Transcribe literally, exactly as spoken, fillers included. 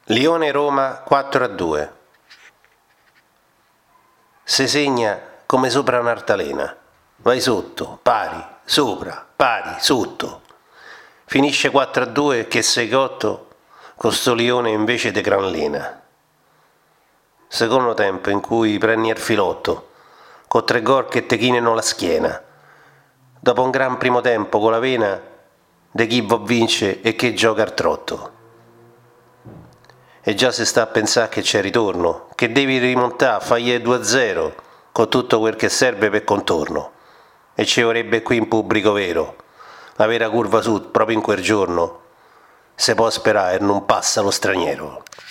Lione-Roma quattro a due. Se segna come sopra un'altalena. Vai sotto, pari, sopra, pari, sotto. Finisce quattro a due che sei cotto con sto Lione invece de gran lena. Secondo tempo in cui prendi il filotto con tre gol che te chinano la schiena. Dopo un gran primo tempo con la vena de chi va vince e che gioca al trotto. E già si sta a pensare che c'è ritorno, che devi rimontare, fagli due a zero con tutto quel che serve per contorno. E ci vorrebbe qui in pubblico vero, la vera curva sud proprio in quel giorno, se può sperare non passa lo straniero.